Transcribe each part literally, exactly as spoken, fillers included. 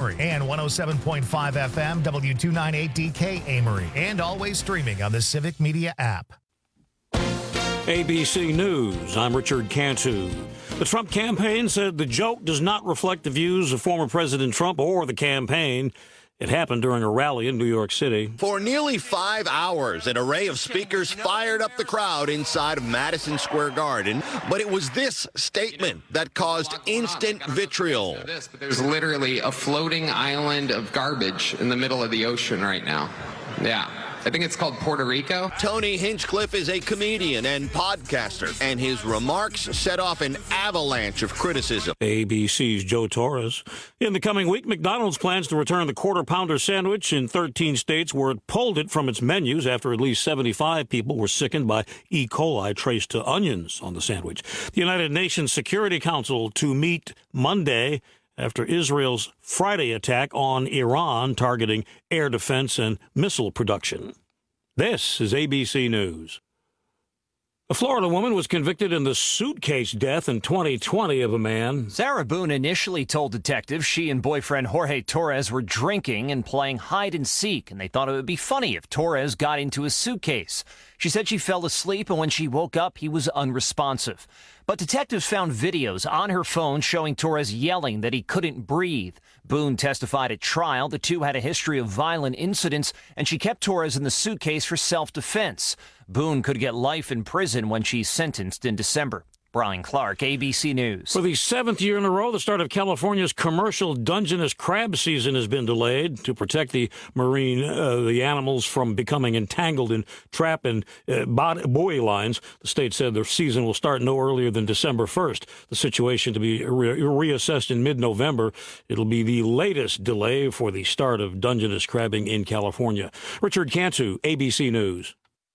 Amory, and one oh seven point five F M, W two ninety-eight D K Amory, and always streaming on the Civic Media app. A B C News, I'm Richard Cantu. The Trump campaign said the joke does not reflect the views of former President Trump or the campaign. It happened during a rally in New York City. For nearly five hours, an array of speakers fired up the crowd inside of Madison Square Garden. But it was this statement that caused instant vitriol. There's literally a floating island of garbage in the middle of the ocean right now. Yeah. I think it's called Puerto Rico. Tony Hinchcliffe is a comedian and podcaster, and his remarks set off an avalanche of criticism. A B C's Joe Torres. In the coming week, McDonald's plans to return the Quarter Pounder sandwich in thirteen states where it pulled it from its menus after at least seventy-five people were sickened by E. coli traced to onions on the sandwich. The United Nations Security Council to meet Monday after Israel's Friday attack on Iran targeting air defense and missile production. This is A B C News. A Florida woman was convicted in the suitcase death in twenty twenty of a man. Sarah Boone initially told detectives she and boyfriend Jorge Torres were drinking and playing hide and seek, and they thought it would be funny if Torres got into his suitcase. She said she fell asleep, and when she woke up, he was unresponsive. But detectives found videos on her phone showing Torres yelling that he couldn't breathe. Boone testified at trial. The two had a history of violent incidents, and she kept Torres in the suitcase for self-defense. Boone could get life in prison when she's sentenced in December. Brian Clark, A B C News. For the seventh year in a row, the start of California's commercial Dungeness crab season has been delayed to protect the marine, uh, the animals from becoming entangled in trap and uh, buoy lines. The state said the season will start no earlier than December first. The situation to be re- reassessed in mid-November. It'll be the latest delay for the start of Dungeness crabbing in California. Richard Cantu, A B C News.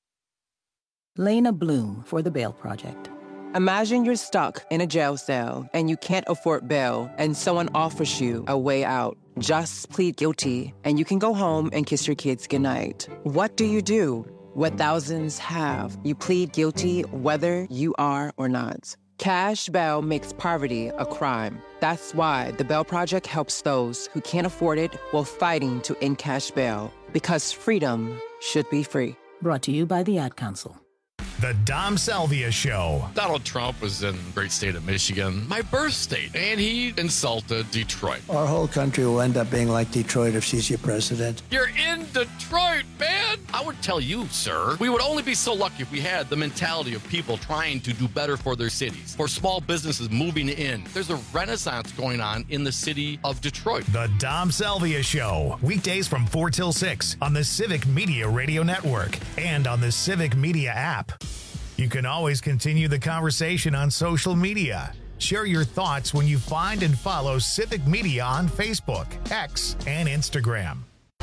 Lena Bloom for the Bail Project. Imagine you're stuck in a jail cell and you can't afford bail and someone offers you a way out. Just plead guilty and you can go home and kiss your kids goodnight. What do you do? What thousands have. You plead guilty whether you are or not. Cash bail makes poverty a crime. That's why the Bail Project helps those who can't afford it while fighting to end cash bail. Because freedom should be free. Brought to you by the Ad Council. The Dom Salvia Show. Donald Trump was in the great state of Michigan, my birth state, and he insulted Detroit. Our whole country will end up being like Detroit if she's your president. You're in Detroit, man! I would tell you, sir, we would only be so lucky if we had the mentality of people trying to do better for their cities, for small businesses moving in. There's a renaissance going on in the city of Detroit. The Dom Salvia Show. Weekdays from four till six on the Civic Media Radio Network and on the Civic Media app. You can always continue the conversation on social media. Share your thoughts when you find and follow Civic Media on Facebook, X, and Instagram.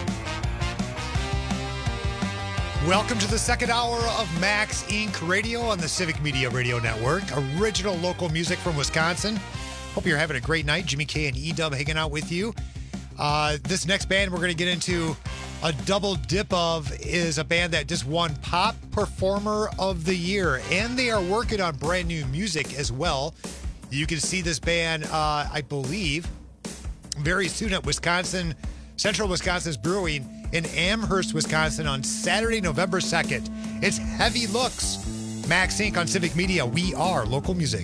Welcome to the second hour of Max Incorporated. Radio on the Civic Media Radio Network. Original local music from Wisconsin. Hope you're having a great night. Jimmy K and E-Dub hanging out with you. Uh, this next band we're going to get into a double dip of is a band that just won Pop Performer of the Year, and they are working on brand new music as well. You can see this band, uh, I believe, very soon at Wisconsin, Central Wisconsin's Brewing in Amherst, Wisconsin on Saturday, November second. It's Heavy Looks. Max Inc on Civic Media. We are local music.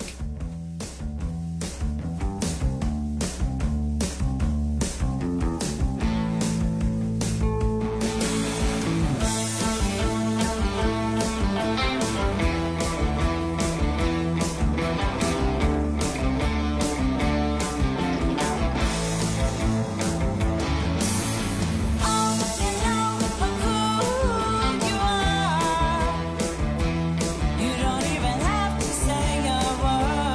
You don't even have to say a word.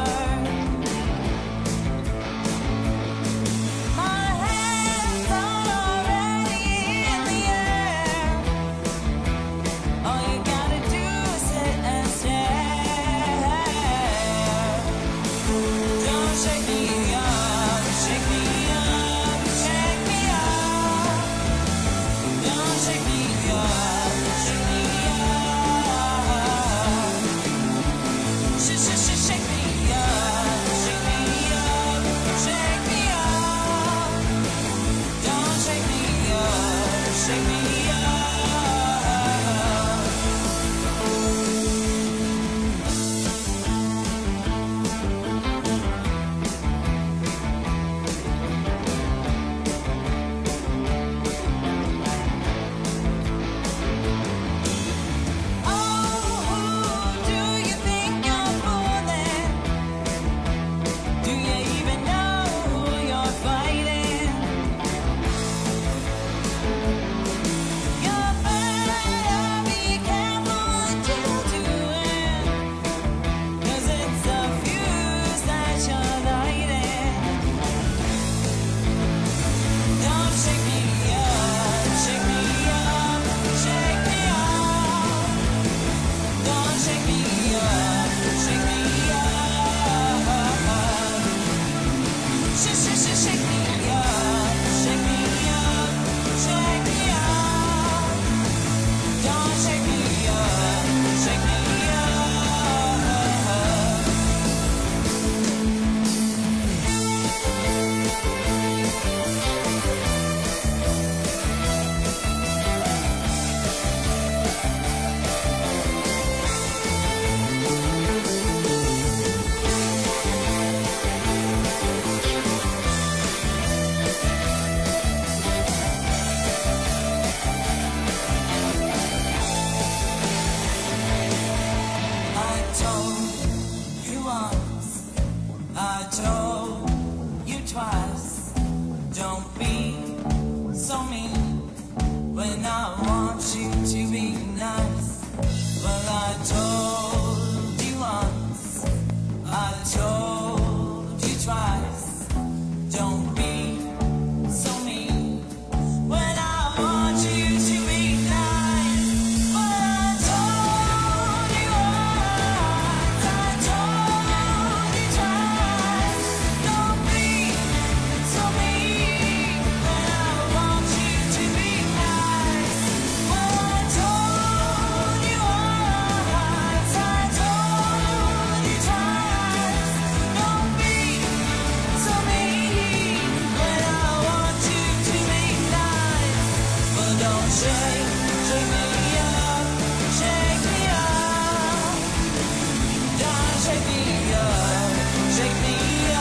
so mean when I want you to be nice. Well, I told you once, I told you twice. Don't be so mean when I want you to be nice. But I told you once, I told you twice. Don't be so mean when I want you to be nice. Well, I told you once, I told you twice. Don't be so mean when I want you to be nice. But don't shake, shake me up, shake me up. Don't shake me up, shake me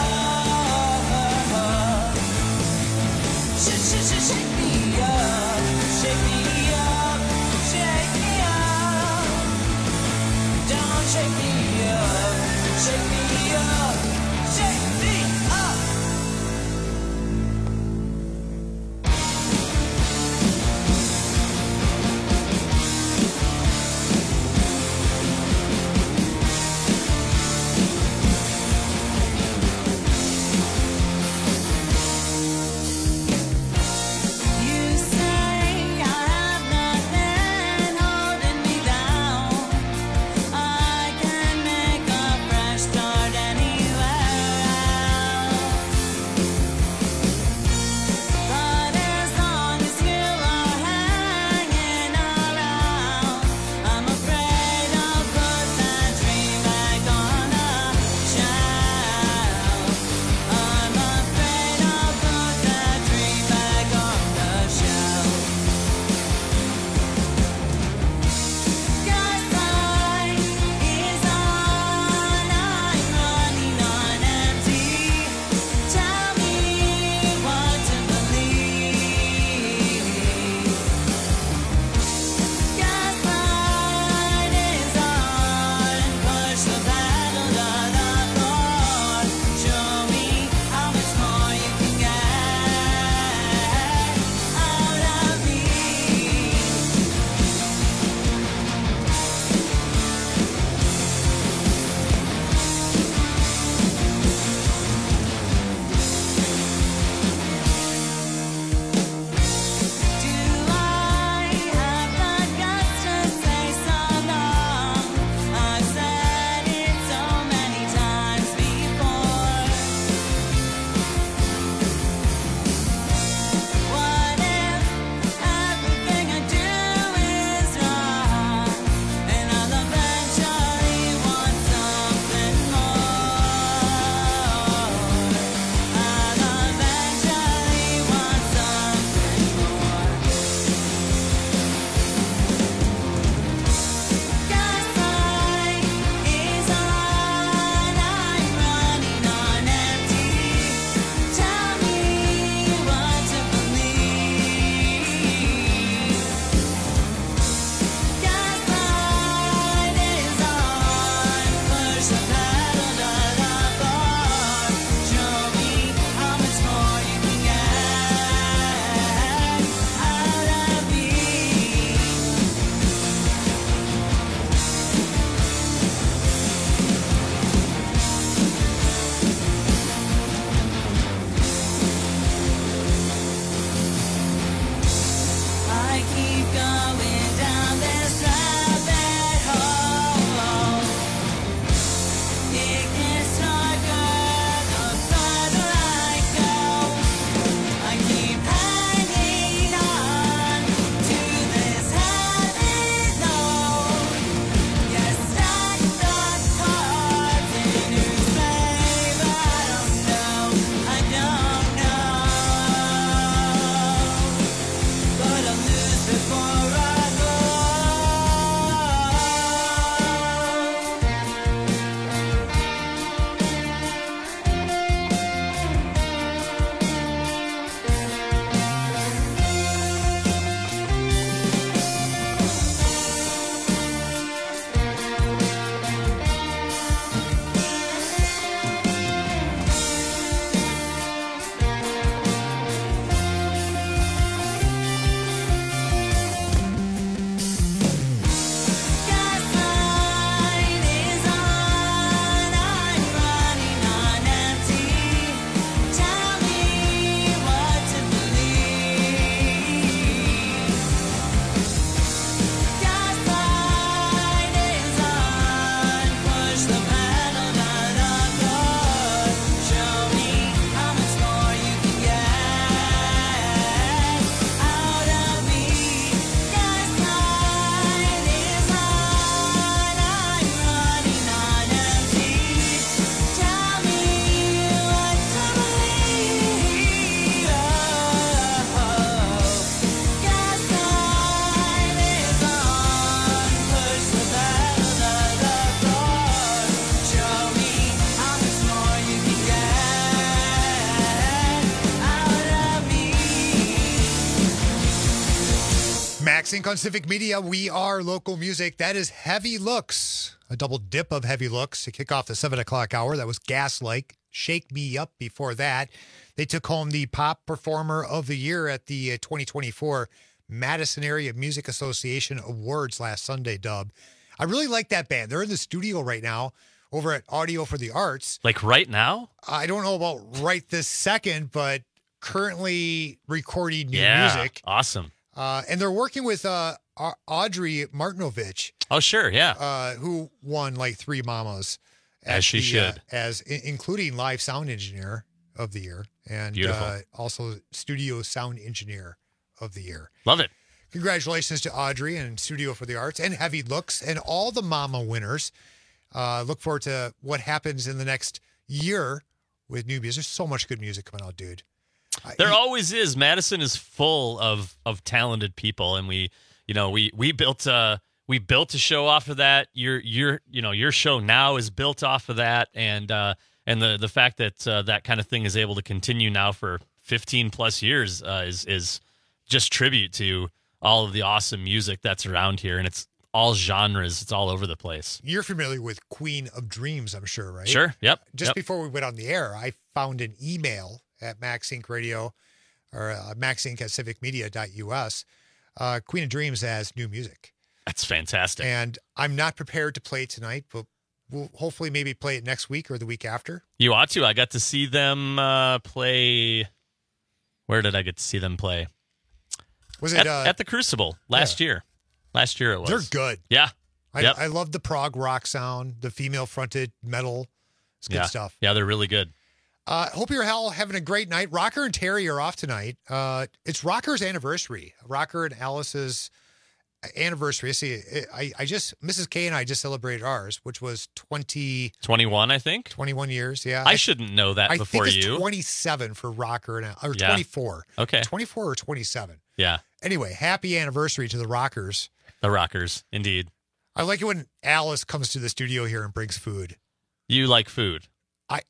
up. Shake, shake, shake, shake me up, shake me up, shake me up. Don't shake me up, shake me up, shake me up. You say I Max Inc on Civic Media. We are local music. That is Heavy Looks, a double dip of Heavy Looks to kick off the seven o'clock hour. That was Gaslight, Shake Me Up before that. They took home the Pop Performer of the Year at the twenty twenty-four Madison Area Music Association Awards last Sunday, Dub. I really like that band. They're in the studio right now over at Audio for the Arts. Like right now? I don't know about right this second, but currently recording new yeah, music. Awesome. Uh, and they're working with uh, Audrey Martinovich. Oh, sure, yeah. Uh, who won like three Mamas. As she the, should. Uh, as I- including Live Sound Engineer of the Year. And uh, also Studio Sound Engineer of the Year. Love it. Congratulations to Audrey and Studio for the Arts and Heavy Looks and all the Mama winners. Uh, look forward to what happens in the next year with new music. There's so much good music coming out, dude. There I, always is. Madison is full of of talented people, and we, you know, we we built a we built a show off of that. Your your you know your show now is built off of that, and uh, and the the fact that uh, that kind of thing is able to continue now for fifteen plus years uh, is is just tribute to all of the awesome music that's around here, and it's all genres. It's all over the place. You're familiar with Queen of Dreams, I'm sure, right? Sure. Yep. Just yep. before we went on the air, I found an email at Max Inc Radio or uh, Max Inc at civic media dot U S. Uh, Queen of Dreams has new music. That's fantastic. And I'm not prepared to play it tonight, but we'll hopefully maybe play it next week or the week after. You ought to. I got to see them uh, play. Where did I get to see them play? Was it at, uh, at the Crucible last yeah. year? Last year it was. They're good. Yeah. I, yep. I love the prog rock sound, the female-fronted metal. It's good yeah. stuff. Yeah, they're really good. Uh, hope you're all having a great night. Rocker and Terry are off tonight. Uh, it's Rocker's anniversary. Rocker and Alice's anniversary. See, I, I just, Missus K and I just celebrated ours, which was twenty... twenty-one, I think? twenty-one years, yeah. I, I shouldn't know that I before think it's you. twenty-seven for Rocker, and or yeah. twenty-four. Okay. twenty-four or twenty-seven. Yeah. Anyway, happy anniversary to the Rockers. The Rockers, indeed. I like it when Alice comes to the studio here and brings food. You like food. I...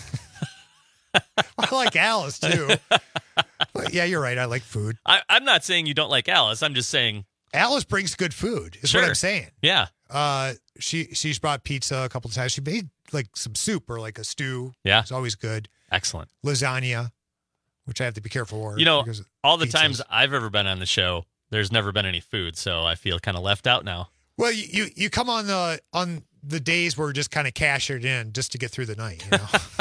I like Alice, too. But yeah, you're right. I like food. I, I'm not saying you don't like Alice. I'm just saying... Alice brings good food, is sure. what I'm saying. Yeah. Uh, she She's brought pizza a couple of times. She made like some soup or like a stew. Yeah. It's always good. Excellent. Lasagna, which I have to be careful for. You know, all the pizzas. times I've ever been on the show, there's never been any food, so I feel kind of left out now. Well, you, you, you come on the on the days where we're just kind of cash it in just to get through the night, you know?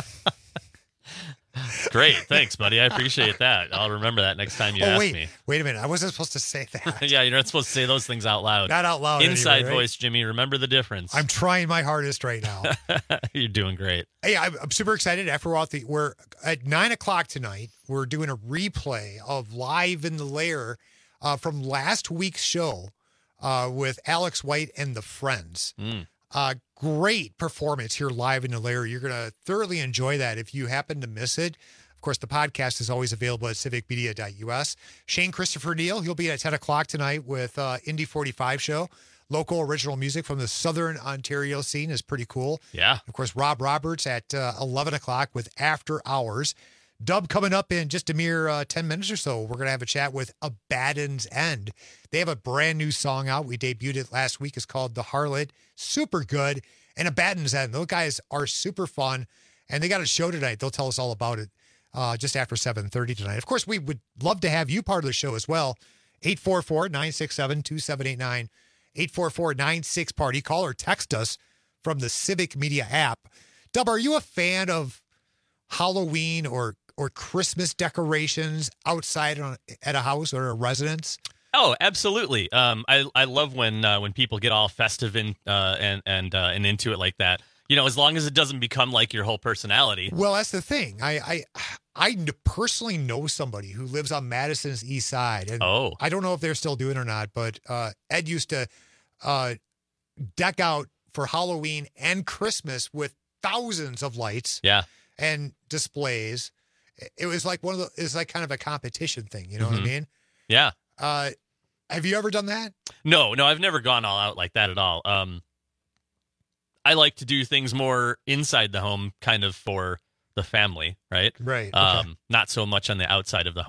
Great. Thanks, buddy. I appreciate that. I'll remember that next time you oh, ask wait, me. Wait a minute. I wasn't supposed to say that. Yeah, you're not supposed to say those things out loud. Not out loud. Inside anyway, right? voice, Jimmy. Remember the difference. I'm trying my hardest right now. You're doing great. Hey, I'm, I'm super excited. After we're, the, we're at nine o'clock tonight. We're doing a replay of Live in the Lair uh, from last week's show uh, with Alex White and the Friends. Mm. Uh, great performance here live in the Lair. You're going to thoroughly enjoy that if you happen to miss it. Of course, the podcast is always available at civic media dot U S. Shane Christopher Neal, he'll be at ten o'clock tonight with uh, Indie forty-five show. Local original music from the Southern Ontario scene is pretty cool. Yeah. Of course, Rob Roberts at uh, eleven o'clock with After Hours. Dub coming up in just a mere uh, ten minutes or so. We're going to have a chat with Abaddon's End. They have a brand new song out. We debuted it last week. It's called The Harlot. Super good. And Abaddon's End. Those guys are super fun. And they got a show tonight. They'll tell us all about it uh, just after seven thirty tonight. Of course, we would love to have you part of the show as well. eight four four, nine six seven, two seven eight nine. eight four four, nine six, party. Call or text us from the Civic Media app. Dub, are you a fan of Halloween or or Christmas decorations outside on, at a house or a residence? Oh, absolutely. Um, I I love when uh, when people get all festive and uh, and and uh, and into it like that. You know, as long as it doesn't become like your whole personality. Well, that's the thing. I I I personally know somebody who lives on Madison's east side, and oh. I don't know if they're still doing it or not. But uh, Ed used to uh, deck out for Halloween and Christmas with thousands of lights, yeah, and displays. It was like one of the. It's like kind of a competition thing. You know mm-hmm. what I mean? Yeah. Uh, have you ever done that? No, no, I've never gone all out like that at all. Um, I like to do things more inside the home, kind of for the family, right? Right. Um, okay. Not so much on the outside of the home.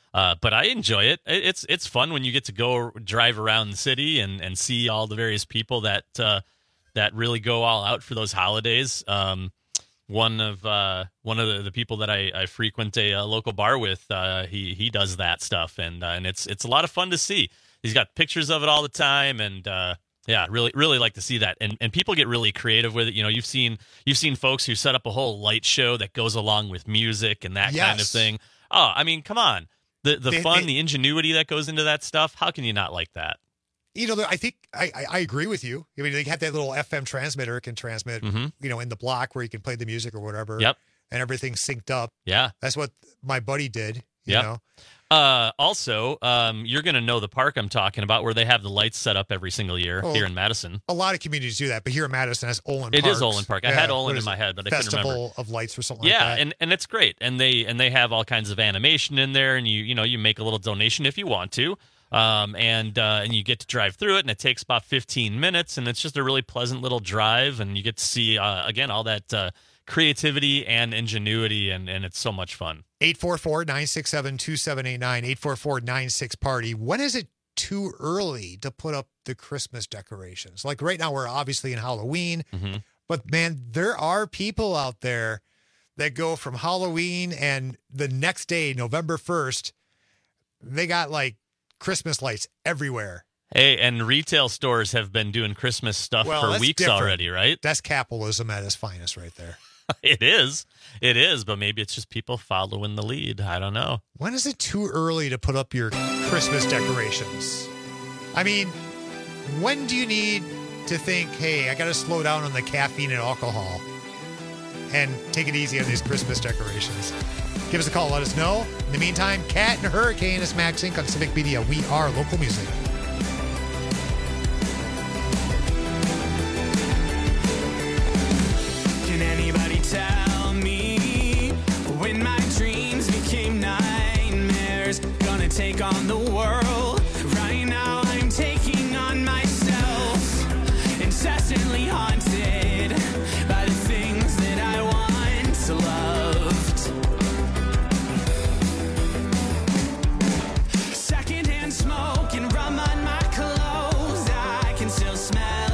Uh, but I enjoy it. It's it's fun when you get to go drive around the city and, and see all the various people that uh, that really go all out for those holidays. Um, one of uh, one of the, the people that I, I frequent a, a local bar with, uh, he he does that stuff, and uh, and it's it's a lot of fun to see. He's got pictures of it all the time, and uh, yeah, really really like to see that. And and people get really creative with it. You know, you've seen you've seen folks who set up a whole light show that goes along with music and that Yes. kind of thing. Oh, I mean, come on. The the They- fun, they- the ingenuity that goes into that stuff. How can you not like that? You know, I think I, I, I agree with you. I mean, they have that little F M transmitter it can transmit, Mhm. you know, in the block where you can play the music or whatever. Yep. And everything's synced up. Yeah. That's what my buddy did. You Yep. know, Uh, also, um, you're going to know the park I'm talking about where they have the lights set up every single year Oh, here in Madison. a lot of communities do that, but here in Madison, that's Olin It Parks. is Olin Park. I Yeah, had what Olin in is my it? head, but I couldn't remember. Festival of Lights or something Yeah, like that. and, and it's great. And they and they have all kinds of animation in there, and you you know you make a little donation if you want to. Um, and uh, and you get to drive through it, and it takes about fifteen minutes, and it's just a really pleasant little drive, and you get to see uh, again all that uh, creativity and ingenuity, and, and it's so much fun. eight four four, nine six seven, two seven eight nine, eight four four, nine six party. When is it too early to put up the Christmas decorations? Like right now, we're obviously in Halloween, Mm-hmm. but man, there are people out there that go from Halloween and the next day, November first, they got like Christmas lights everywhere. Hey, and retail stores have been doing Christmas stuff Well, for that's weeks different. already, right? That's capitalism at its finest right there. It is. It is, but maybe it's just people following the lead. I don't know. When is it too early to put up your Christmas decorations? I mean, when do you need to think, hey, I got to slow down on the caffeine and alcohol and take it easy on these Christmas decorations? Give us a call. Let us know. In the meantime, Cat and Hurricane is Max Inc on Civic Media. We are local music. Can anybody tell me when my dreams became nightmares? Gonna take on the world. Right now I'm taking on myself. Incessantly haunted by the things that I once loved. Secondhand smoke and rum on my clothes. I can still smell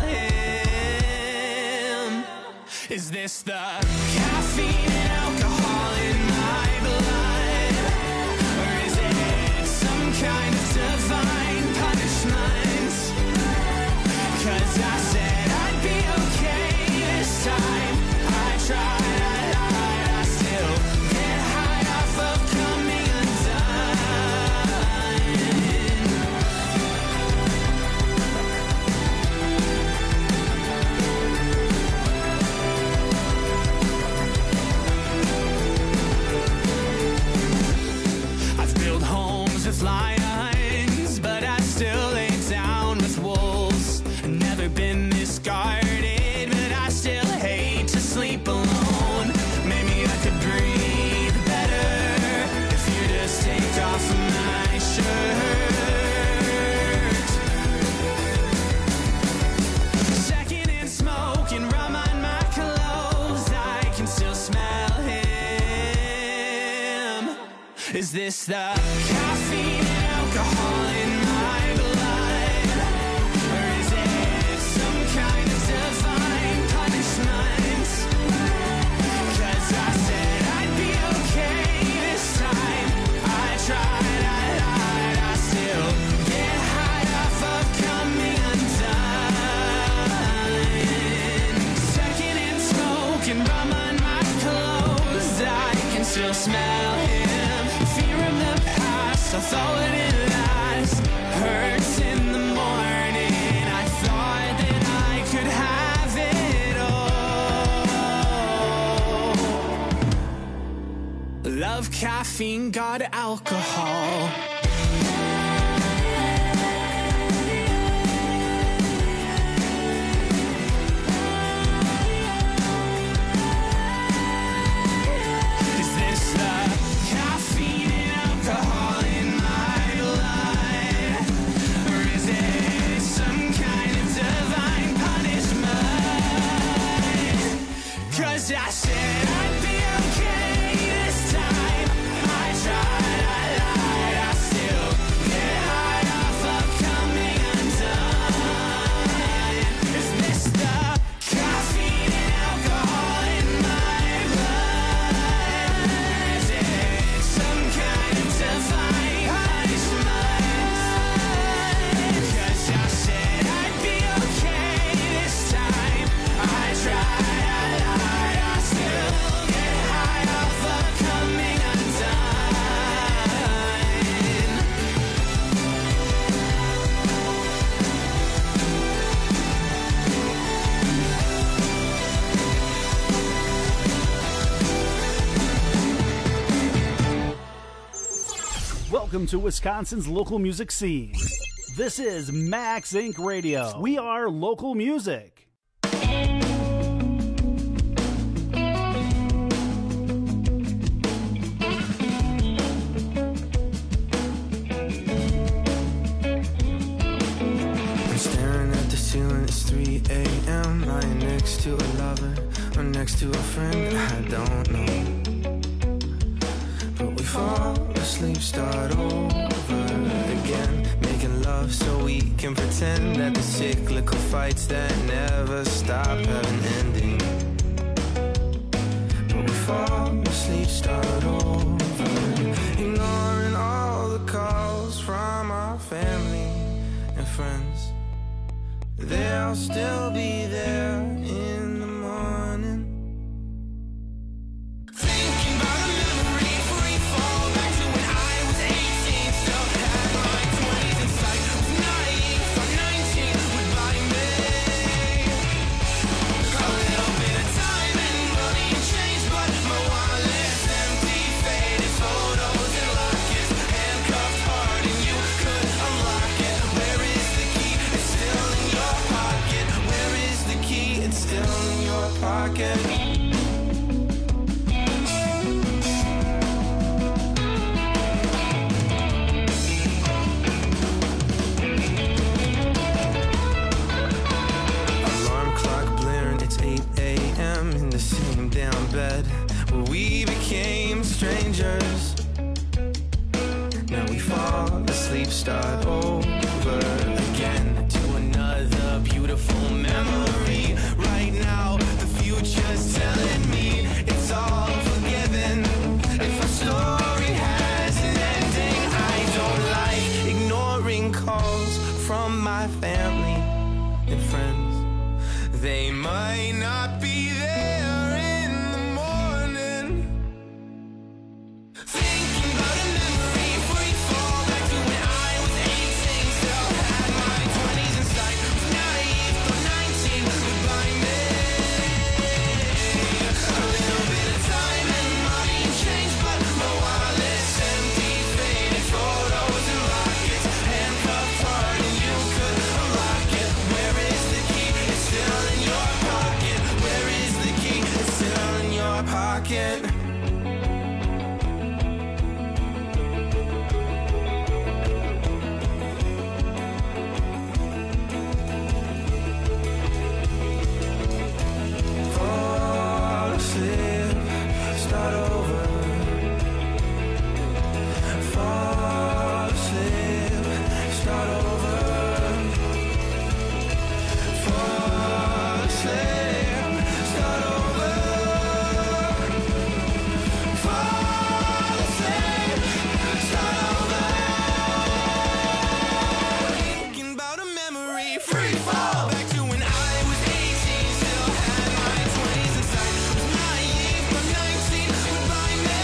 him. Is this the caffeine and alcohol in my blood? Or is it some kind of divine punishment? 'Cause I said I'd be okay this time. I tried, I lied, I still get high off of coming I've built homes with lions, but I still lay down with wolves. Never been this guarded, but I still hate to sleep alone. Maybe I could breathe better if you just take off my shirt. Secondhand smoke and rum on my clothes. I can still smell him. Is this the caffeine and alcohol in my blood? Or is it some kind of divine punishment? 'Cause I said I'd be okay this time. I tried, I lied, I still get high off of coming undone. Secondhand smoke and rum on my clothes. I can still smell him. Fear of the past, I thought it last. Hurts in the morning. I thought that I could have it all. Love caffeine, got alcohol. Is this the caffeine and alcohol in my blood? Or is it some kind of divine punishment? 'Cause I said I'd be okay this time. I tried, I lied, I Welcome to Wisconsin's local music scene. This is Max Inc Radio. We are local music. It's three a.m. lying next to a lover or next to a friend, I don't know. But we fall asleep, start over again, making love so we can pretend that the cyclical fights that never stop have an ending. But we fall asleep, start over, ignoring all the calls from our family and friends. They'll still be there in the morning. Thinking about a memory, free fall back to when I was eighteen. Still had my twenties in sight. Was naive for nineteen, goodbye me. A little bit of time and money and change, but my wallet's empty. Faded photos and lockets, handcuffed hard, and you could unlock it. Where is the key? It's still in your pocket. Where is the key? It's still in your pocket. Alarm clock blaring, it's eight a.m. in the same damn bed where we became strangers. Now we fall asleep, start over again to another beautiful memory. Right now, the future's telling me it's all forgiven. If a story has an ending, I don't like ignoring calls from my family and friends. They might not be there in the morning. Thinking about a memory, free fall back to when I was eighteen. Still had my twenties in sight. Was naive for nineteen, goodbye me. A little bit of time and money and change, but my wallet's empty. Faded photos and lockets, handcuffed hard, and you could unlock it. Where is the key? It's still in your pocket. Where is the key? It's still in your pocket. Fall asleep, start over. Fall asleep, start over. Fall asleep, start over. Fall asleep, start over. Thinking about a memory, free fall back to when I was eighteen. Still had my twenties in sight. Was naive for nineteen, goodbye me.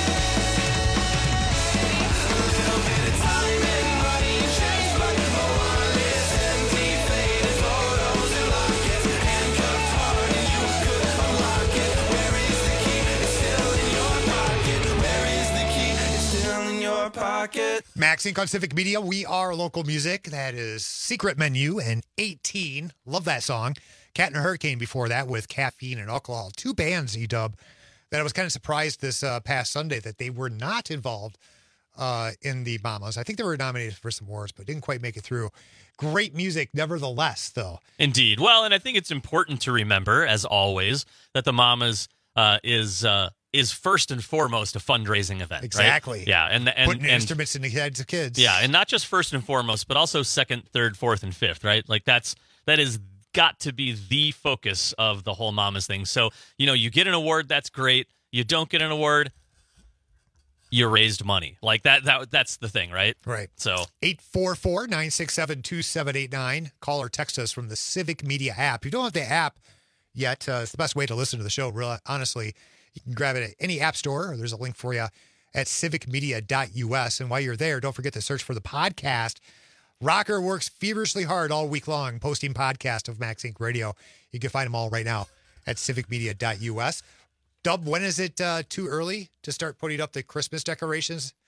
A little bit of time and money and change, but my wallet's empty. Faded photos and lockets, handcuffed hard, and you could unlock it. Where is the key? It's still in your pocket. Where is the key? It's still in your pocket. Max Inc on Civic Media. We are local music. That is Secret Menu and eighteen. Love that song. Cat and a Hurricane before that with Caffeine and Alcohol. Two bands, E-Dub, that I was kind of surprised this uh, past Sunday that they were not involved uh, in the Mamas. I think they were nominated for some awards, but didn't quite make it through. Great music, nevertheless, though. Indeed. Well, and I think it's important to remember, as always, that the Mamas uh, is uh, is first and foremost a fundraising event. right? Exactly. Yeah, and and, Putting and instruments in the heads of kids. yeah, and not just first and foremost, but also second, third, fourth, and fifth. Right? Like that's that is got to be the focus of the whole Mamas thing. So you know, you get an award, that's great. You don't get an award, you raised money. Like that. That that's the thing, right? Right. So eight four four, nine six seven, two seven eight nine. Call or text us from the Civic Media app. If you don't have the app yet, uh, it's the best way to listen to the show. Real, honestly, you can grab it at any app store, or there's a link for you at civic media dot u s. And while you're there, don't forget to search for the podcast. Rocker works feverishly hard all week long posting podcasts of Max Inc Radio. You can find them all right now at civic media dot u s. Dub, when is it uh, too early to start putting up the Christmas decorations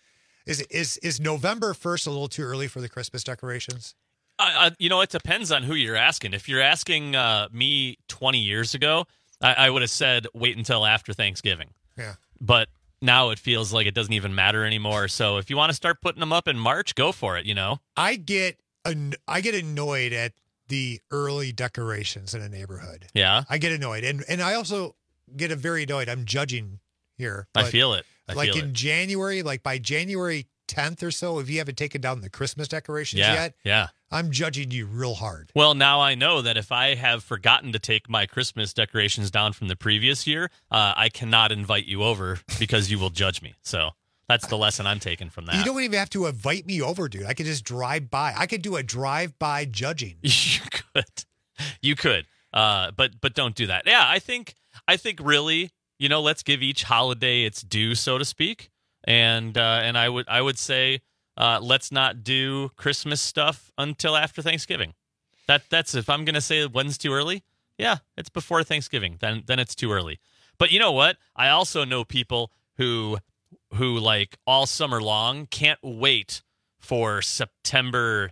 Is is is November first a little too early for the Christmas decorations? Uh, you know, it depends on who you're asking. If you're asking uh, me twenty years ago, I, I would have said wait until after Thanksgiving. Yeah. But now it feels like it doesn't even matter anymore. So if you want to start putting them up in March, go for it, you know? I get an, I get annoyed at the early decorations in a neighborhood. Yeah. I get annoyed. And and I also get a very annoyed. I'm judging here. I feel it. I like feel in it. January, like by January tenth or so, if you haven't taken down the Christmas decorations Yeah, yet, yeah. I'm judging you real hard. Well, now I know that if I have forgotten to take my Christmas decorations down from the previous year, uh, I cannot invite you over because you will judge me. So that's the lesson I'm taking from that. You don't even have to invite me over, dude. I could just drive by. I could do a drive-by judging. You could. You could. Uh, but but don't do that. Yeah, I think I think really, you know, let's give each holiday its due, so to speak. And uh, and I would I would say uh, let's not do Christmas stuff until after Thanksgiving. That that's if I'm gonna say when's too early. Yeah, it's before Thanksgiving. Then then it's too early. But you know what? I also know people who who like all summer long can't wait for September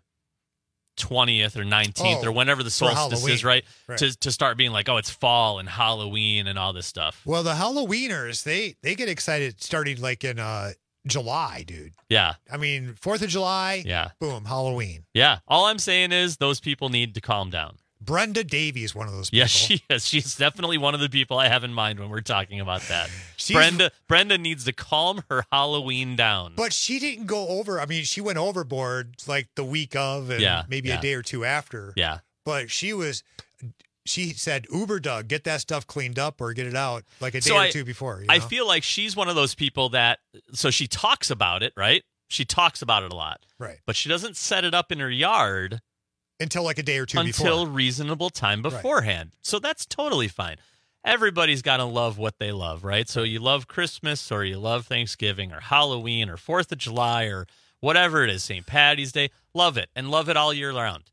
twentieth or nineteenth Oh, or whenever the for solstice Halloween. is, right? Right. To to start being like, oh, it's fall and Halloween and all this stuff. Well, the Halloweeners, they they get excited starting like in uh, July, dude. Yeah. I mean, fourth of July, Yeah. boom, Halloween. Yeah. All I'm saying is those people need to calm down. Brenda Davy is one of those people. Yes, she is. She's definitely one of the people I have in mind when we're talking about that. She's- Brenda Brenda needs to calm her Halloween down. But she didn't go over. I mean, she went overboard like the week of and Yeah, maybe yeah. a day or two after. Yeah. But she was, she said, Uber Doug, get that stuff cleaned up or get it out like a day So or I- two before. You I know? feel like she's one of those people that, so she talks about it, right? She talks about it a lot. Right. But she doesn't set it up in her yard until like a day or two until before. reasonable time beforehand. So that's totally fine. Everybody's got to love what they love, right? So you love Christmas or you love Thanksgiving or Halloween or fourth of July or whatever it is, Saint Patty's Day. Love it and love it all year round.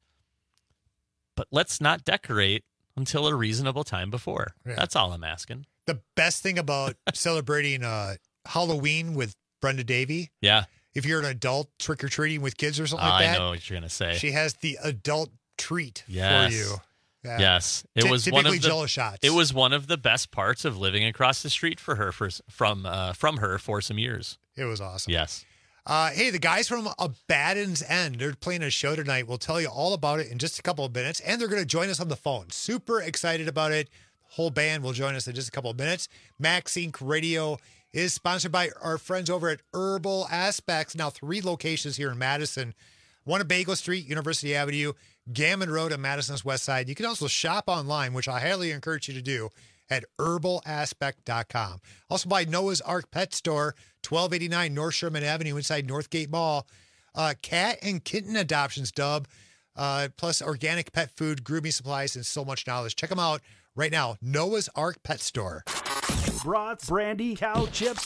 But let's not decorate until a reasonable time before. Yeah. That's all I'm asking. The best thing about celebrating uh, Halloween with Brenda Davy, Yeah. if you're an adult trick-or-treating with kids or something like I that, know what you're going to say. she has the adult treat Yes. for you. Yeah. Yes, it Ty- was one typically of the Jello shots. It was one of the best parts of living across the street for her for from uh, from her for some years. It was awesome. Yes. Uh, hey, the guys from Abaddon's End, they're playing a show tonight. We'll tell you all about it in just a couple of minutes, and they're going to join us on the phone. Super excited about it. The whole band will join us in just a couple of minutes. Max Incorporated Radio is sponsored by our friends over at Herbal Aspects. Now, three locations here in Madison. One at Bagel Street, University Avenue, Gammon Road on Madison's west side. You can also shop online, which I highly encourage you to do, at herbal aspect dot com. Also by Noah's Ark Pet Store, twelve eighty-nine North Sherman Avenue inside Northgate Mall. Uh, cat and kitten adoptions, Dub, uh, plus organic pet food, grooming supplies, and so much knowledge. Check them out right now. Noah's Ark Pet Store. Brats, brandy, cow chips,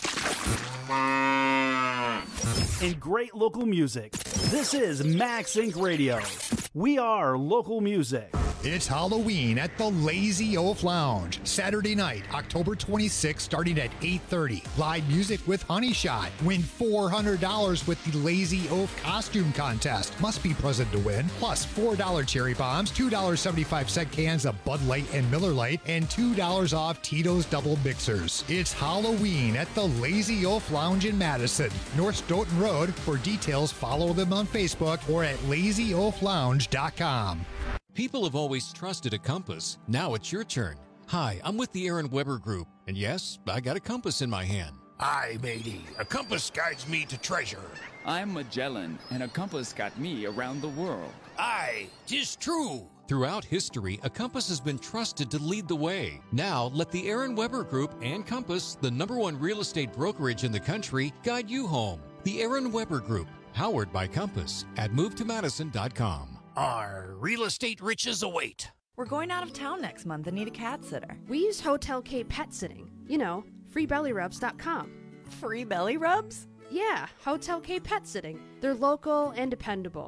and great local music. This is Max Incorporated. Radio. We are local music. It's Halloween at the Lazy Oaf Lounge. Saturday night, October twenty-sixth, starting at eight thirty. Live music with Honey Shot. Win four hundred dollars with the Lazy Oaf costume contest. Must be present to win. Plus four dollars cherry bombs, two dollars and seventy-five cents cans of Bud Light and Miller Lite, and two dollars off Tito's Double Mixers. It's Halloween at the Lazy Oaf Lounge in Madison. North Stoughton Road. For details, follow them on Facebook or at lazy oaf lounge dot com. People have always trusted a compass. Now it's your turn. Hi, I'm with the Aaron Weber Group, and yes, I got a compass in my hand. Aye, matey. A compass guides me to treasure. I'm Magellan, and a compass got me around the world. Aye, 'tis true. Throughout history, a compass has been trusted to lead the way. Now, let the Aaron Weber Group and Compass, the number one real estate brokerage in the country, guide you home. The Aaron Weber Group, powered by Compass, at move to madison dot com. Our real estate riches await. We're going out of town next month and need a cat sitter. We use Hotel K Pet Sitting. You know, free belly rubs dot com. Free belly rubs? Yeah, Hotel K Pet Sitting. They're local and dependable.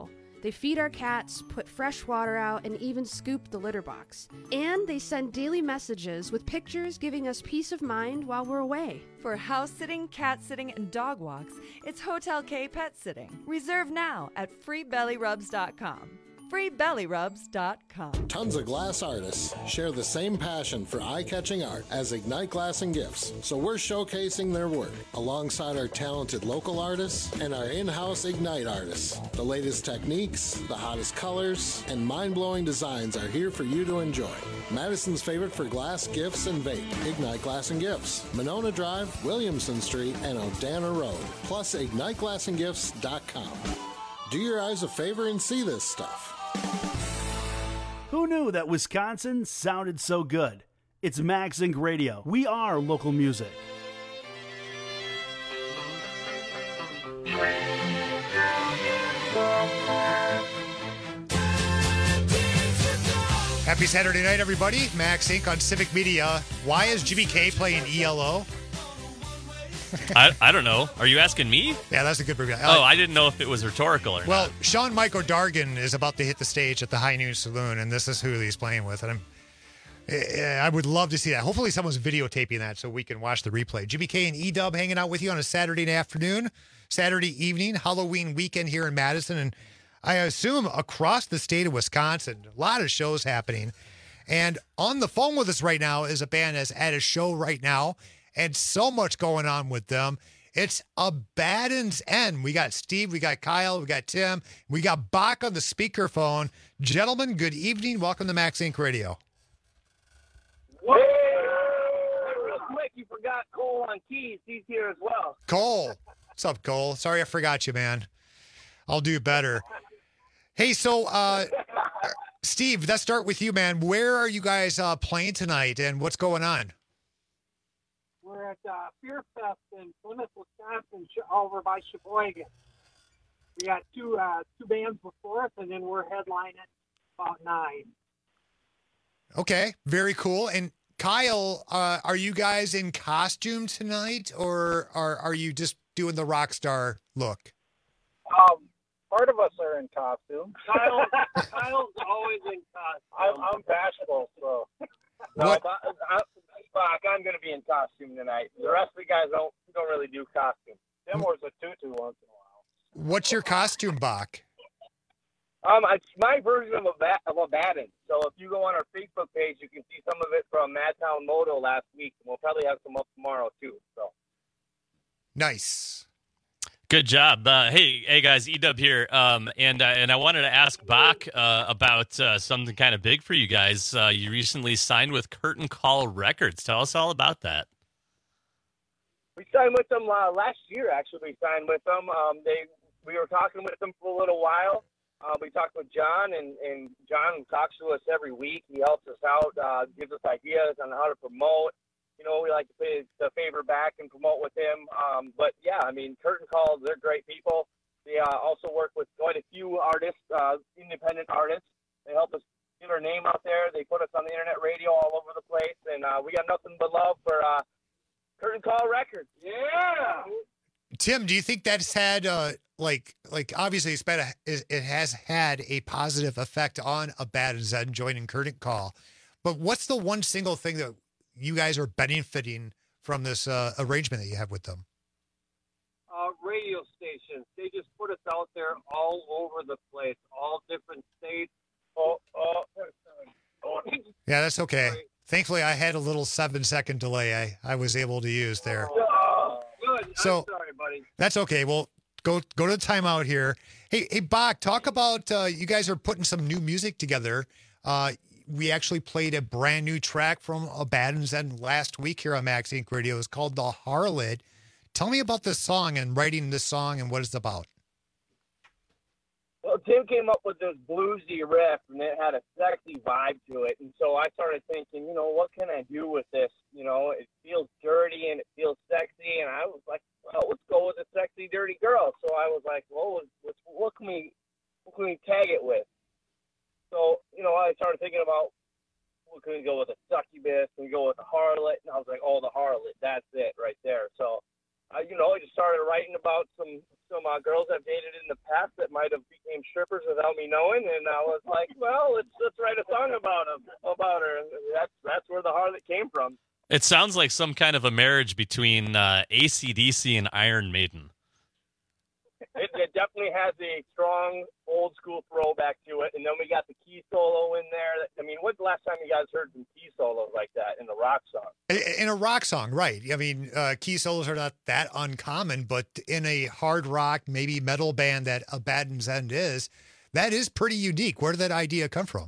They feed our cats, put fresh water out, and even scoop the litter box. And they send daily messages with pictures giving us peace of mind while we're away. For house sitting, cat sitting, and dog walks, it's Hotel K Pet Sitting. Reserve now at free belly rubs dot com. free belly rubs dot com. Tons of glass artists share the same passion for eye-catching art as Ignite Glass and Gifts, so we're showcasing their work alongside our talented local artists and our in-house Ignite artists. The latest techniques, the hottest colors, and mind-blowing designs are here for you to enjoy. Madison's favorite for glass, gifts, and vape, Ignite Glass and Gifts, Monona Drive, Williamson Street, and Odana Road, plus ignite glass and gifts dot com. Do your eyes a favor and see this stuff. Who knew that Wisconsin sounded so good? It's Max Inc Radio. We are local music. Happy Saturday night, everybody. Max Incorporated on Civic Media. Why is Jimmy K playing E L O? I, I don't know. Are you asking me? Yeah, that's a good review. Oh, I didn't know if it was rhetorical or well, not. Well, Sean Michael Dargan is about to hit the stage at the High Noon Saloon, and this is who he's playing with. And I'm, I would love to see that. Hopefully someone's videotaping that so we can watch the replay. Jimmy K and E-Dub hanging out with you on a Saturday afternoon, Saturday evening, Halloween weekend here in Madison, and I assume across the state of Wisconsin. A lot of shows happening. And on the phone with us right now is a band that's at a show right now, and so much going on with them. It's Abaddon's End. We got Steve, we got Kyle, we got Tim, we got Bach on the speakerphone. Gentlemen, good evening. Welcome to Max Inc Radio. Hey, real quick, you forgot Cole on keys. He's here as well. Cole. What's up, Cole? Sorry I forgot you, man. I'll do better. Hey, so, uh, Steve, let's start with you, man. Where are you guys uh, playing tonight, and what's going on? We're at uh, Fear Fest in Plymouth, Wisconsin, sh- over by Sheboygan. We got two uh, two bands before us, and then we're headlining about nine. Okay, very cool. And Kyle, uh, are you guys in costume tonight, or are are you just doing the rock star look? Um, part of us are in costume. Kyle, Kyle's always in costume. I'm, I'm bashful, so. No, What? I, I, Fuck, I'm going to be in costume tonight. The rest of the guys don't don't really do costume. Tim wears a tutu once in a while. What's your costume, Bach? Um, it's my version of a bat of a Abaddon. So if you go on our Facebook page, you can see some of it from Madtown Moto last week, and we'll probably have some up tomorrow too. So nice. Good job. Uh, hey, hey guys, E-Dub here, um, and uh, and I wanted to ask Bach uh, about uh, something kind of big for you guys. Uh, you recently signed with Curtain Call Records. Tell us all about that. we signed with them uh, last year. Actually, we signed with them. Um, they we were talking with them for a little while. Uh, we talked with John, and, and John talks to us every week. He helps us out, uh, gives us ideas on how to promote. You know, we like to pay the favor back and promote with him. Um, but, yeah, I mean, Curtain Call, they're great people. They uh, also work with quite a few artists, uh, independent artists. They help us get our name out there. They put us on the internet radio all over the place. And uh, we got nothing but love for uh, Curtain Call Records. Yeah! Tim, do you think that's had, uh, like, like obviously it's been a, it has had a positive effect on Abaddon's End joining Curtain Call. But what's the one single thing that you guys are benefiting from this uh, arrangement that you have with them? Uh, radio stations. They just put us out there all over the place, all different states. Oh, oh, oh. Yeah, that's okay. Sorry. Thankfully, I had a little seven-second delay I, I was able to use there. Oh, good. So, I'm sorry, buddy. That's okay. Well, go go to the timeout here. Hey, hey, Bach, talk about uh, you guys are putting some new music together. Uh, we actually played a brand new track from Abaddon's End last week here on Max Inc Radio. It's called The Harlot. Tell me about this song and writing this song and what it's about. Well, Tim came up with this bluesy riff, and it had a sexy vibe to it. And so I started thinking, you know, what can I do with this? You know, it feels dirty and it feels sexy. And I was like, well, let's go with a sexy, dirty girl. So I was like, well, let's, what can we, what can we tag it with? So, you know, I started thinking about, well, can we go with a succubus? Can we go with a harlot? And I was like, oh, the harlot, that's it right there. So uh, you know, I just started writing about some some uh, girls I've dated in the past that might have became strippers without me knowing, and I was like, well, let's let's write a song about them, about her. And that's that's where the Harlot came from. It sounds like some kind of a marriage between uh, A C D C and Iron Maiden. It, it definitely has a strong old school throwback to it, and then we got the key solo in there. I mean, when's the last time you guys heard some key solos like that in a rock song? In a rock song, right. I mean, uh, key solos are not that uncommon, but in a hard rock, maybe metal band that Abaddon's End is, that is pretty unique. Where did that idea come from?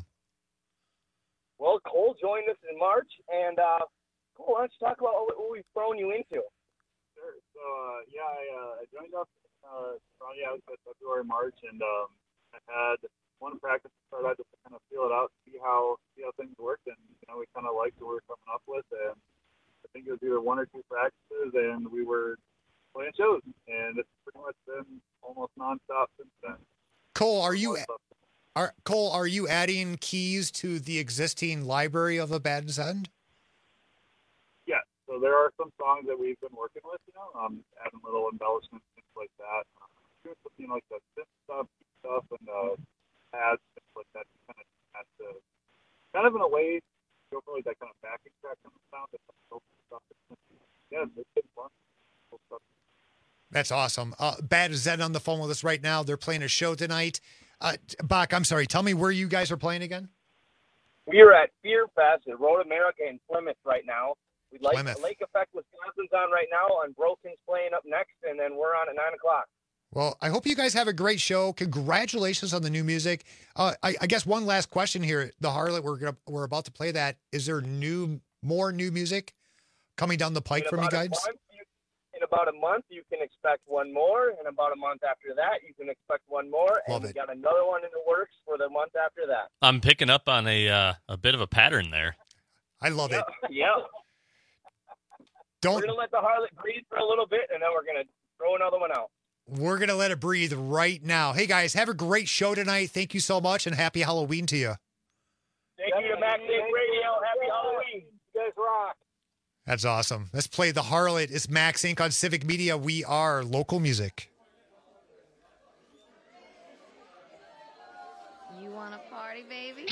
Well, Cole joined us in March, and uh, Cole, why don't you talk about what, what we've thrown you into? Sure. So, uh, yeah, I, uh, I joined up uh, around yeah, February, March, and um, I had one practice to start out just to kind of feel it out, see how see how things worked, and you know, we kind of liked what we were coming up with, and I think it was either one or two practices, and we were playing shows, and it's pretty much been almost nonstop since then. Cole, are you are Cole? Are you adding keys to the existing library of Abaddon's End? Yeah. So there are some songs that we've been working with, you know, um, adding little embellishments, things like that. Um, doing something like the synth stuff, stuff, and uh, pads, things like that. Kind of has to, kind of in a way, go for like that kind of backing track kind of sound. That stuff. Yeah, it's been fun. Cool stuff. That's awesome. Uh, Abaddon's End on the phone with us right now. They're playing a show tonight. Uh, Bach, I'm sorry. Tell me where you guys are playing again. We are at Fear Fest at Road America in Plymouth right now. We'd like Plymouth. Lake Effect, Wisconsin's on right now, and Broken's playing up next, and then we're on at nine o'clock. Well, I hope you guys have a great show. Congratulations on the new music. Uh, I, I guess one last question here. The Harlot, we're gonna, we're about to play that. Is there new, more new music coming down the pike In from you about a guys? month, you- In about a month, you can expect one more, and about a month after that, you can expect one more, Love and we it. got another one in the works for the month after that. I'm picking up on a uh, a bit of a pattern there. I love it. Yeah. Don't. We're gonna let the Harlot breathe for a little bit, and then we're gonna throw another one out. We're going to let it breathe right now. Hey, guys, have a great show tonight. Thank you so much, and happy Halloween to you. Thank you to Max Inc Radio. Happy Halloween. You guys rock. That's awesome. Let's play The Harlot. It's Max Incorporated on Civic Media. We are local music. You want to party, baby?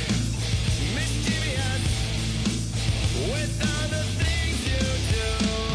With all the things you do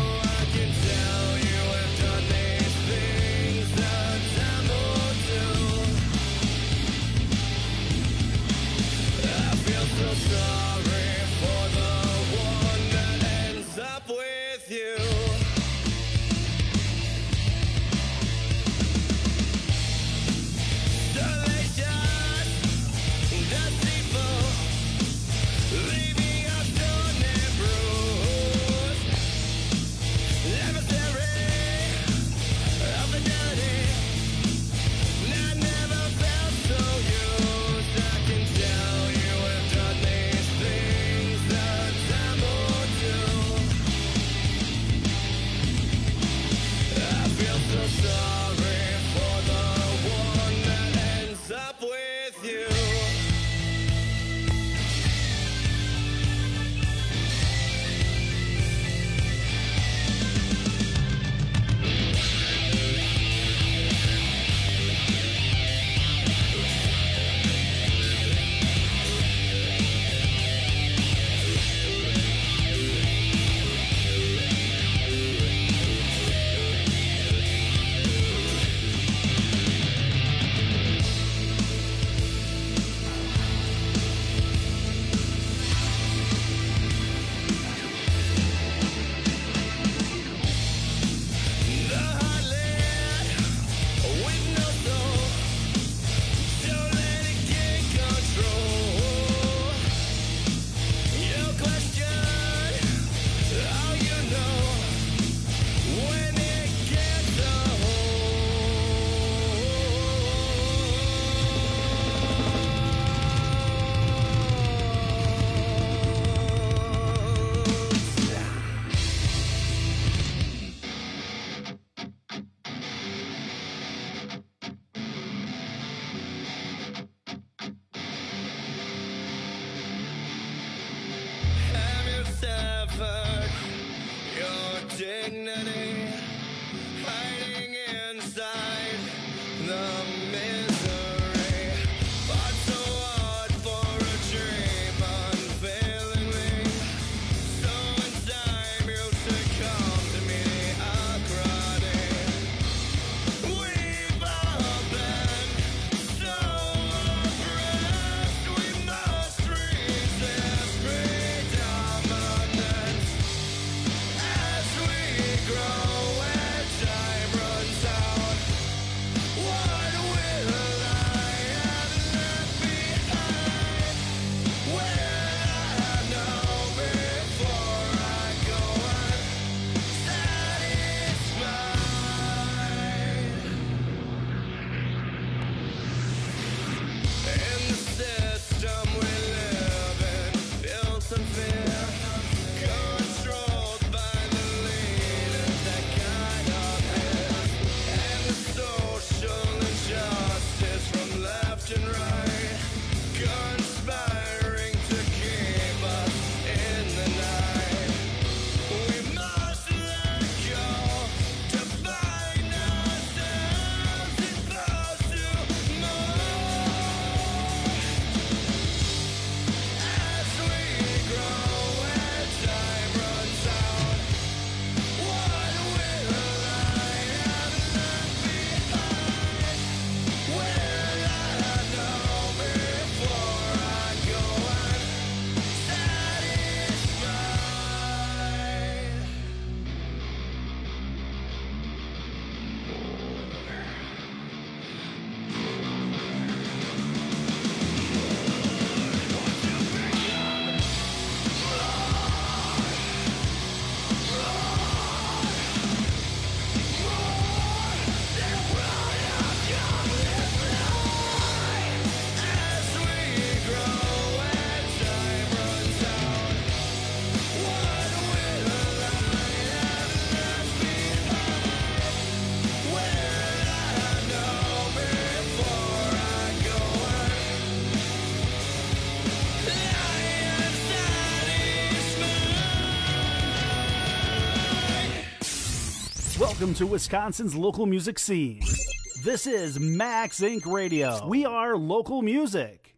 Welcome to Wisconsin's local music scene. This is Max Incorporated. Radio. We are local music.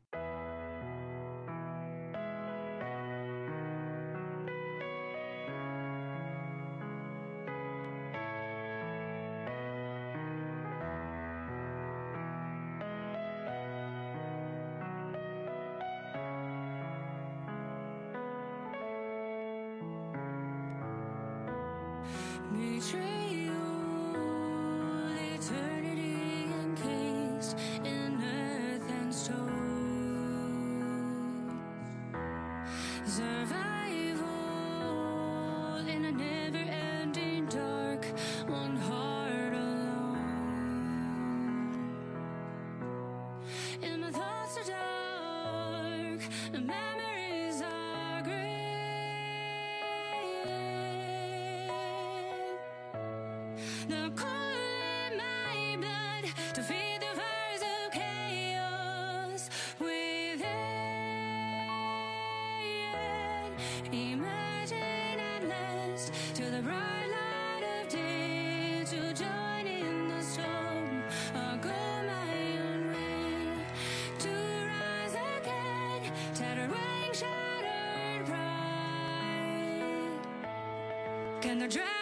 Can the dragons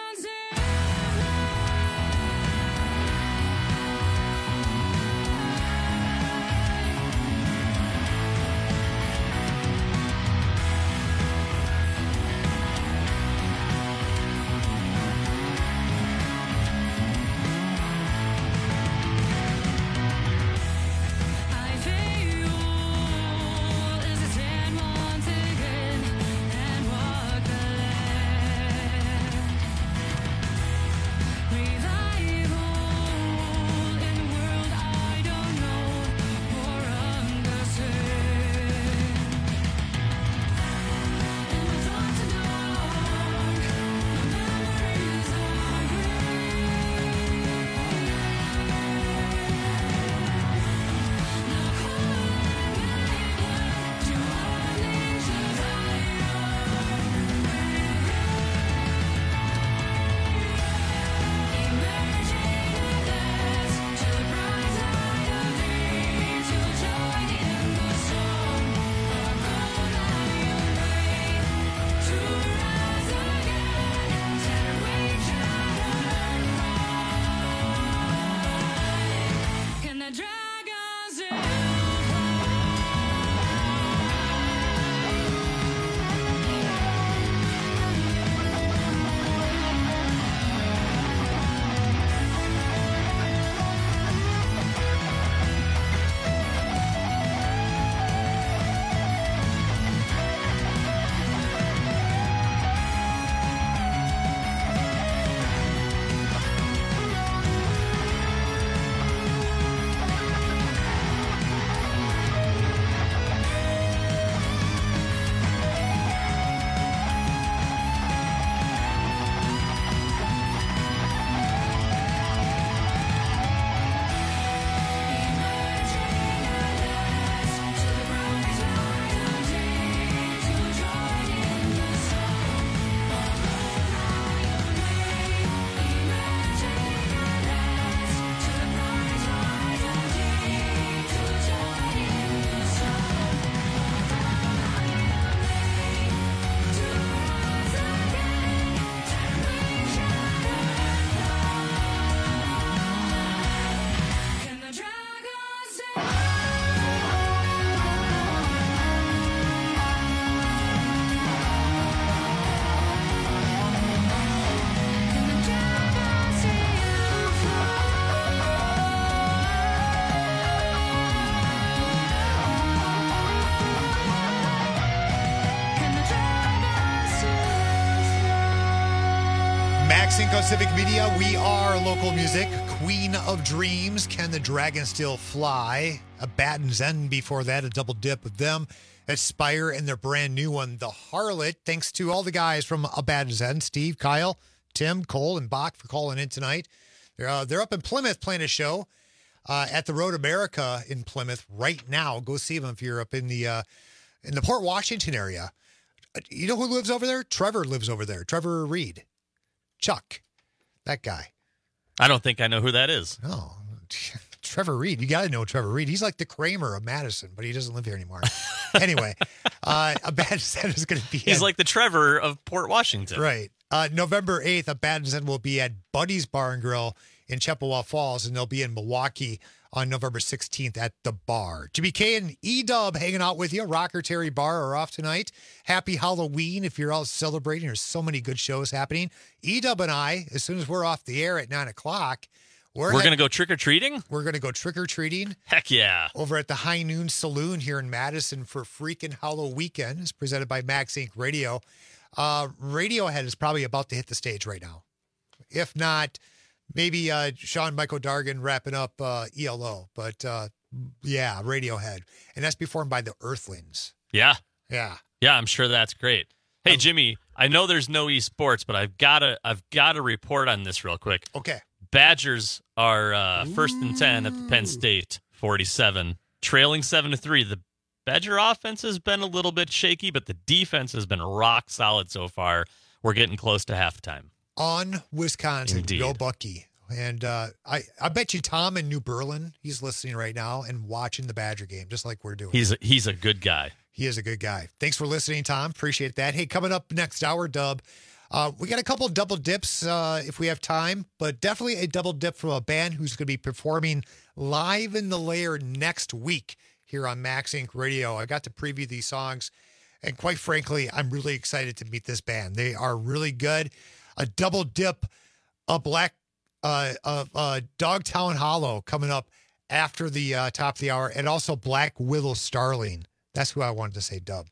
Cinco Civic Media, we are local music. Queen of Dreams, Can the Dragon Still Fly? A Batten's End before that, a double dip of them. Aspire and their brand new one, The Harlot. Thanks to all the guys from A Batten's End, Steve, Kyle, Tim, Cole, and Bach for calling in tonight. They're, uh, they're up in Plymouth playing a show uh, at the Road America in Plymouth right now. Go see them if you're up in the, uh, in the Port Washington area. You know who lives over there? Trevor lives over there. Trevor Reed. Chuck. That guy. I don't think I know who that is. Oh, Trevor Reed. You got to know Trevor Reed. He's like the Kramer of Madison, but he doesn't live here anymore. Anyway, uh, a bad descent is going to be. He's at, like the Trevor of Port Washington. Right. Uh, November eighth, a bad descent will be at Buddy's Bar and Grill in Chippewa Falls, and they'll be in Milwaukee on November sixteenth at the bar. Jimmy K and E-Dub hanging out with you. Rocker Terry Bar are off tonight. Happy Halloween if you're all celebrating. There's so many good shows happening. E-Dub and I, as soon as we're off the air at nine o'clock, we're, we're going to go trick-or-treating? We're going to go trick-or-treating. Heck yeah. Over at the High Noon Saloon here in Madison for freaking Halloween weekend. It's presented by Max Incorporated. Radio. Uh, Radiohead is probably about to hit the stage right now. If not, maybe uh, Sean Michael Dargan wrapping up uh, E L O. But uh, yeah, Radiohead. And that's performed by the Earthlings. Yeah. Yeah. Yeah, I'm sure that's great. Hey, um, Jimmy, I know there's no esports, but I've got to I've got to report on this real quick. Okay. Badgers are uh, first and ten at the Penn State forty-seven, trailing seven to three. The Badger offense has been a little bit shaky, but the defense has been rock solid so far. We're getting close to halftime. On Wisconsin, Indeed. Go Bucky. And uh, I, I bet you Tom in New Berlin, he's listening right now and watching the Badger game, just like we're doing. He's a, he's a good guy. He is a good guy. Thanks for listening, Tom. Appreciate that. Hey, coming up next hour, Dub, uh, we got a couple of double dips uh, if we have time, but definitely a double dip from a band who's going to be performing live in the Lair next week here on Max Incorporated. Radio. I got to preview these songs, and quite frankly, I'm really excited to meet this band. They are really good. A double dip, a black, uh, uh, uh, Dogtown Hollow coming up after the uh, top of the hour, and also Black Willow Starling. That's who I wanted to say, Dub.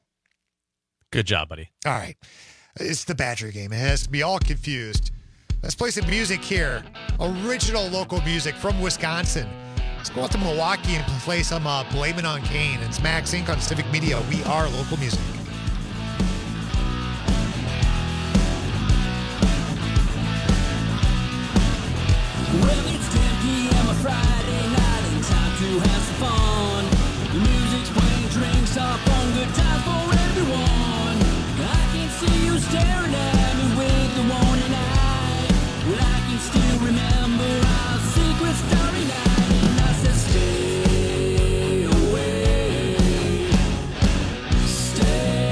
Good job, buddy. All right. It's the Badger game. It has to be all confused. Let's play some music here. Original local music from Wisconsin. Let's go out to Milwaukee and play some uh, Blame It on Kane. It's Max Incorporated on Civic Media. We are local music. Well, it's ten p.m. a Friday night and time to have some fun. The music's playing, drinks up on, good times for everyone. I can see you staring at me with the warning eye. Well, I can still remember our secret starry night, and I said stay away, stay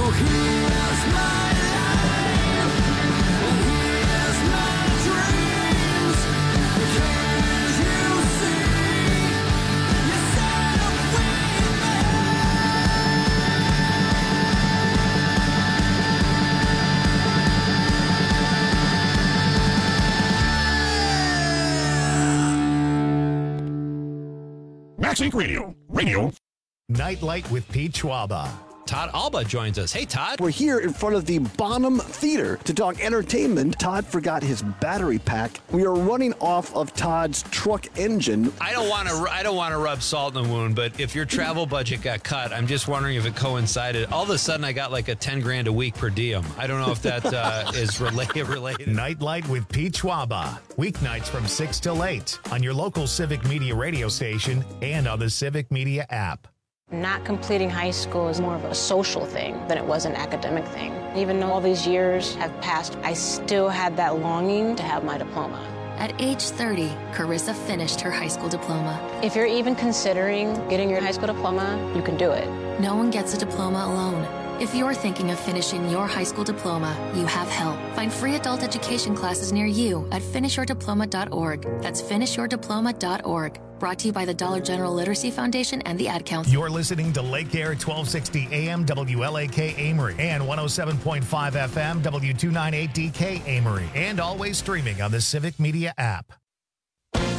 Max Inc Radio. Radio. Nightlight with Pete Schwaba. Todd Alba joins us. Hey, Todd. We're here in front of the Bonham Theater to talk entertainment. Todd forgot his battery pack. We are running off of Todd's truck engine. I don't want to. I don't want to rub salt in the wound, but if your travel budget got cut, I'm just wondering if it coincided. All of a sudden, I got like a ten grand a week per diem. I don't know if that uh, is related. Related. Nightlight with Pete Schwaba. Weeknights from six till eight on your local Civic Media radio station and on the Civic Media app. Not completing high school is more of a social thing than it was an academic thing. Even though all these years have passed, I still had that longing to have my diploma. At age thirty, Carissa finished her high school diploma. If you're even considering getting your high school diploma, you can do it. No one gets a diploma alone. If you're thinking of finishing your high school diploma, you have help. Find free adult education classes near you at finish your diploma dot org. That's finish your diploma dot org. Brought to you by the Dollar General Literacy Foundation and the Ad Council. You're listening to Lake Air twelve sixty A M W L A K Amory and one oh seven point five F M W two ninety-eight D K Amory, and always streaming on the Civic Media app.